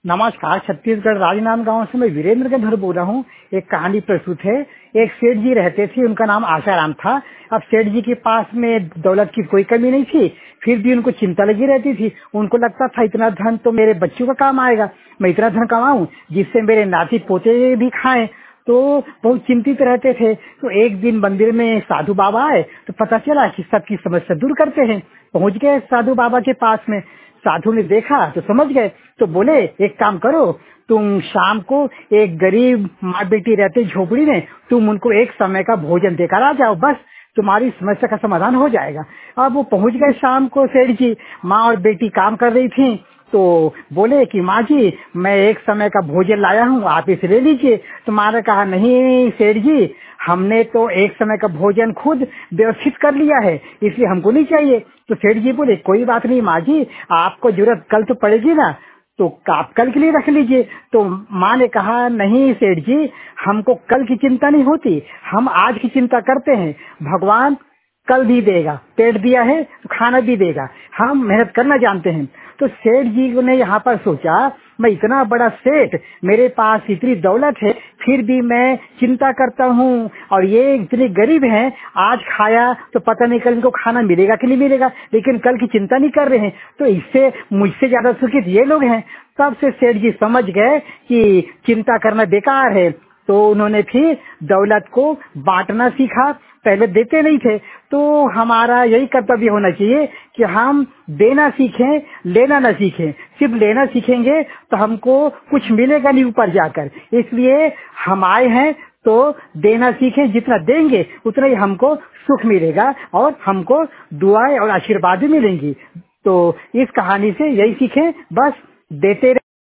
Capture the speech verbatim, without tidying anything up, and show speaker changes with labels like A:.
A: नमस्कार। छत्तीसगढ़ राजनांदगांव से मैं वीरेंद्र के घर बोल रहा हूँ। एक कहानी प्रस्तुत है। एक सेठ जी रहते थे, उनका नाम आशाराम था। अब सेठ जी के पास में दौलत की कोई कमी नहीं थी, फिर भी उनको चिंता लगी रहती थी। उनको लगता था इतना धन तो मेरे बच्चों का काम आएगा, मैं इतना धन कमाऊं जिससे मेरे नाती पोते भी खाएं। तो बहुत चिंतित रहते थे। तो एक दिन मंदिर में साधु बाबा आए तो पता चला कि सबकी समस्या दूर करते हैं। पहुंच गए साधु बाबा के पास में। साधु ने देखा तो समझ गए, तो बोले एक काम करो, तुम शाम को एक गरीब माँ बेटी रहते झोपड़ी में, तुम उनको एक समय का भोजन देकर आ जाओ, बस तुम्हारी समस्या का समाधान हो जाएगा। अब वो पहुंच गए शाम को। सेठ जी, माँ और बेटी काम कर रही थी, तो बोले कि माँ जी मैं एक समय का भोजन लाया हूँ, आप इसे ले लीजिए। तो माँ ने कहा नहीं सेठ जी, हमने तो एक समय का भोजन खुद व्यवस्थित कर लिया है, इसलिए हमको नहीं चाहिए। तो सेठ जी बोले कोई बात नहीं माँ जी, आपको जरूरत कल तो पड़ेगी ना, तो आप कल के लिए रख लीजिए। तो माँ ने कहा नहीं सेठ जी, हमको कल की चिंता नहीं होती, हम आज की चिंता करते हैं। भगवान कल भी देगा, पेट दिया है तो खाना भी देगा, हम मेहनत करना जानते हैं। तो सेठ जी ने यहाँ पर सोचा, मैं इतना बड़ा सेठ, मेरे पास इतनी दौलत है, फिर भी मैं चिंता करता हूँ और ये इतने गरीब हैं, आज खाया तो पता नहीं कल इनको खाना मिलेगा कि नहीं मिलेगा, लेकिन कल की चिंता नहीं कर रहे हैं, तो इससे मुझसे ज्यादा सुखित ये लोग हैं। तब से सेठ जी समझ गए कि चिंता करना बेकार है। तो उन्होंने फिर दौलत को बांटना सीखा। पहले देते नहीं थे। तो हमारा यही कर्तव्य होना चाहिए कि हम देना सीखें, लेना ना सीखें। सिर्फ लेना सीखेंगे तो हमको कुछ मिलेगा नहीं ऊपर जाकर। इसलिए हम आए हैं तो देना सीखें, जितना देंगे उतना ही हमको सुख मिलेगा और हमको दुआएं और आशीर्वाद भी मिलेंगी। तो इस कहानी से यही सीखें, बस देते